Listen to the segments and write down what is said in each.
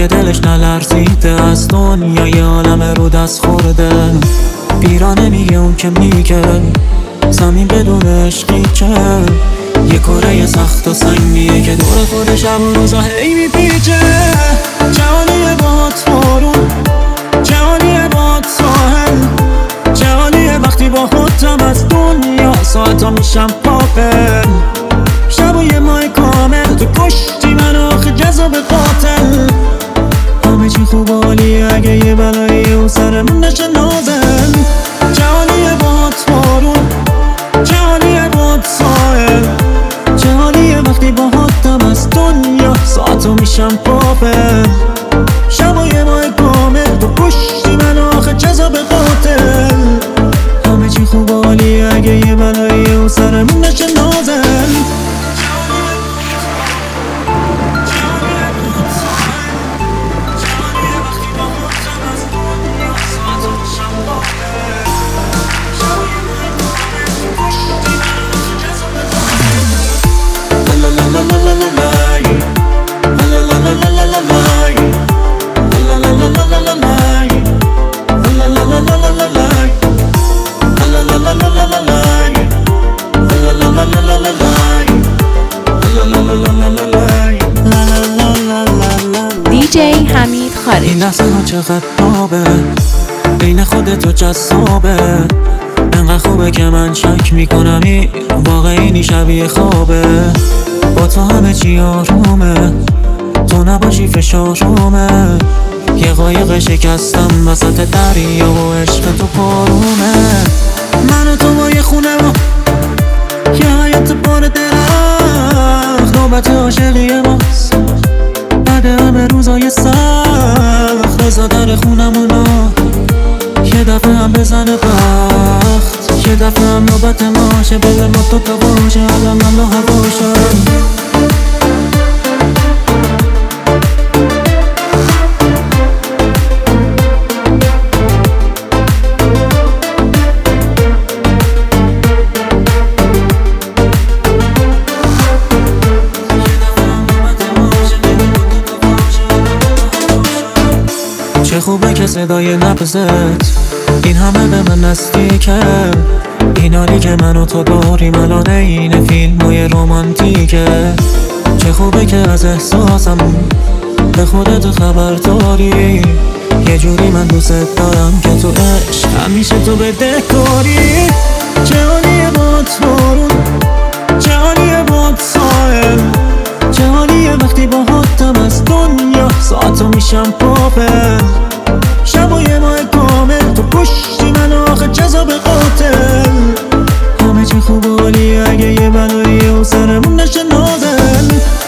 که دلش نلرزیده از دنیای عالم رو دست خورده. بیرانه میگه اون که میگه زمین بدون عشقی چه، یه کره سخت و سنگیه که دور خود شب و روزا هی میپیچه. جهانیه باد بارون، جهانیه باد ساحل، جهانیه وقتی با خودم از دنیا ساعتا میشم پاپل. شب و یه ماه کامل تو کشتی من آخه جذاب قاتل. همه چی خوب و عالیه اگه یه بلایی و سرمون نشه نازل. جهانیه باد بارون، جهانیه باد ساحل، جهانیه وقتی با خودم از دنیا ساعتا میشم پاپل. شب و یه ماه کامل تو کشتی من آخه جذاب قاتل. همه چی خوب و عالیه اگه یه بلایی و سرمون نشه نازل. DJ حمید خارجی. این لحظه ها چقدر نابه، بین خودت و جذابه. انقدر خوبه که من شک میکنم این واقعی شبیه خوابه. با تو همه چی آرومه، تو نباشی فشارومه. یه قایق شکستم وسط دریا و عشق تو پارومه. من و تو با یه خونه و یه حیات پر درخت، نوبت عاشقی ماست بعد همه روزای سخت. رضا در خونمونو یه دفعه هم بزنه بخت، یه دفعه هم نوبت ماشه بده ما تو تا باشه الان من و هواشم. چه خوبه که صدای نبضت این همه به من نزدیکه. این حالی که من و تو داریم الان این فیلمای رومانتیکه. چه خوبه که از احساسم به خودت خبر داری. یه جوری من دوست دارم که تو عشق همیشه تو بدهکاری. جهانیه باد بارون، جهانیه باد ساحل، جهانیه وقتی با خودم از دنیا ساعتا میشم پاپل. شب و یه ماه کامل تو کشتی من آخه جذاب قاتل. همه چی خوب و عالیه اگه یه بلایی و سرمون نشه نازل.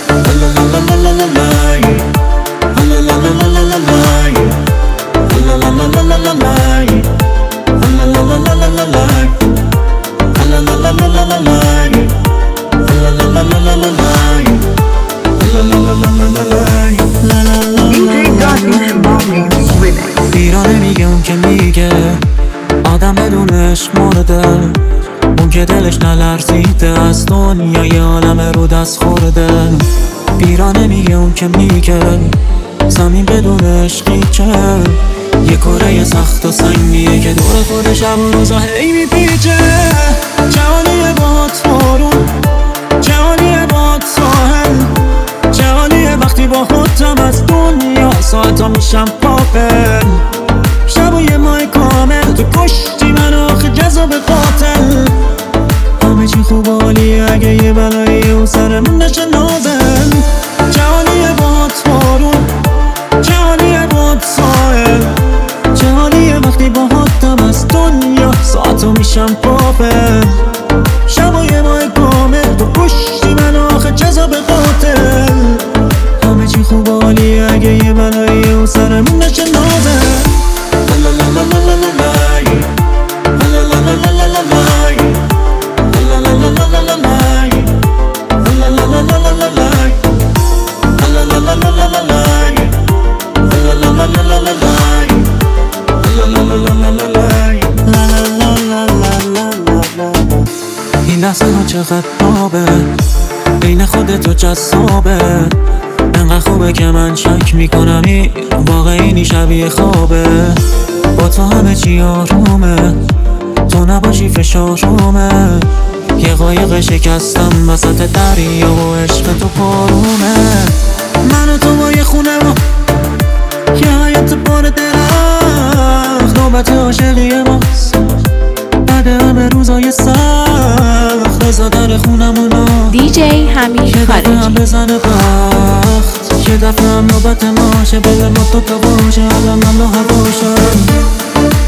بیرانه میگه اون که میگه آدم بدون عشق مرده. اون که دلش نلرزیده از دنیای عالم رو دست خورده. بیرانه میگه اون که میگه زمین بدون عشقی چه، یه کره سخت و سنگیه که دور خود شب و روزا هی میپیچه. جهانیه باد بارون، جهانیه باد ساحل، جهانیه وقتی با خودم از دنیا ساعتا میشم پاپل. شب و یه ماه کامل تو کشتی من آخه جذاب قاتل. همه چی خوب و عالیه اگه یه بلایی و سرمون نشه نازل. جهانیه باد بارون، جهانیه باد ساحل، جهانیه وقتی با خودم از دنیا ساعتا میشم پاپل. شب و یه ماه کامل تو کشتی من آخه جذاب قاتل. همه چی خوب و عالیه اگه یه بلایی و سرمون نشه نازل. این لحظه ها چقدر نابه، بین خودت و جذابه. انقدر خوبه که من شک میکنم این واقعی شبیه خوابه. با تو همه چی آرومه، تو نباشی فشارومه. یه قایق شکستم وسط دریا و عشق تو پارومه. من و تو با یه خونه و یه حیات پر درخت، نوبت عاشقی ماست بعد همه روزای سخت. رضا در خونمونو دیجی حمید یه دفعه هم خارجی. بزنه بخت، یه دفعه هم نوبت ماشه. بده ما تو تا باشه، آدم هم با هواشم.